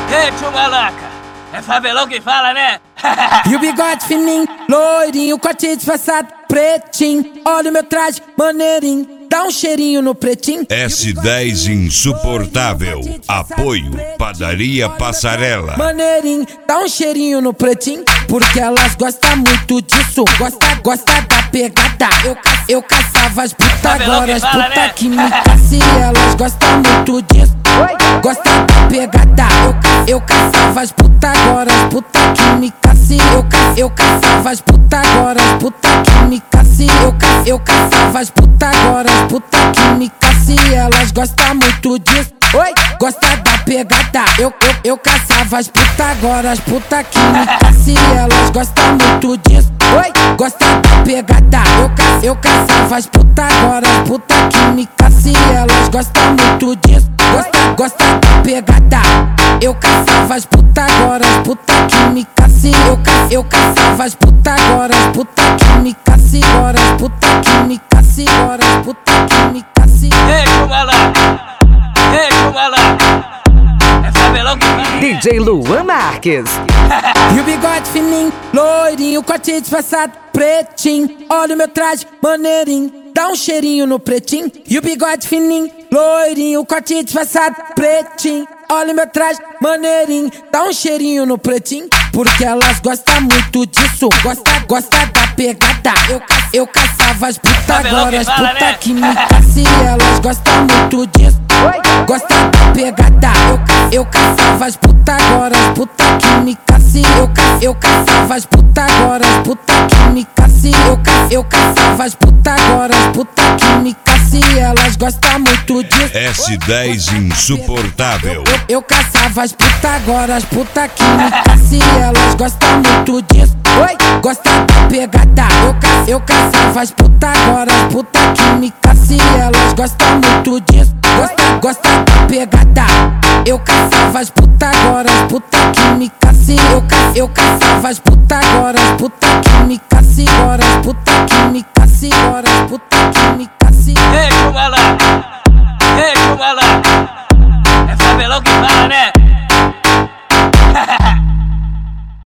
Ei, tio Malaca, é favelão que fala, né? E o bigode fininho, loirinho, corte disfarçado, pretinho. Olha o meu traje, maneirinho, dá um cheirinho no pretinho. S10 insuportável. Apoio Padaria Passarela. Maneirinho, dá um cheirinho no pretinho. Porque elas gostam muito disso. Gosta da pegada. Eu caçava as puta, agora as puta que me caça. Elas gostam muito disso. Gosta da pegada. Eu caçava as puta, agora as puta que me caça. Eu caçava as puta, agora as puta que me caça. Eu caçava as puta, agora as puta que me caça. Elas gostam muito disso. Gosta da pegada. Eu caçava as puta, agora as puta que me caça. Elas gostam muito disso. Gosta da pegada. Eu caçava as puta, agora as puta que me caça. Elas gostam muito disso. Gosta da pegada. Eu caçava as puta, agora as puta que me caça. Eu caçava as puta, agora as puta que me caça. Agora as puta que me caça. Agora as puta que me caça. Ei, tio Malaca, ei, tio Malaca, é favelão que fala. DJ Luan Marques. E o bigode fininho, loirinho, corte disfarçado, pretinho. Olha o meu traje, maneirinho, dá um cheirinho no pretinho. E o bigode fininho, loirinho, corte disfarçado, pretinho. Olha o meu traje, maneirinho, dá um cheirinho no pretinho. Porque elas gostam muito disso. Gosta da pegada. Eu caçava as puta, agora as puta que me caça. Elas gostam muito disso. Gosta da pegada. Eu caçava as puta, agora as puta que me caça. Eu caçava as puta, agora as puta que me caça. Eu caçava as puta, agora as puta que me caça. Elas gostam muito disso. S10 insuportável. Eu caçava as puta, agora as puta que me caça. Elas gostam muito disso. Gosta da pegada. Eu caçava as puta, agora as puta que me caça. Elas gostam muito disso. Gosta da pegada. Eu caçava as puta, agora as puta que me caça. Eu caçava as puta, agora as puta que me caça. Agora as puta que me caça. Agora as puta que me caça. Ei, tio Malaca.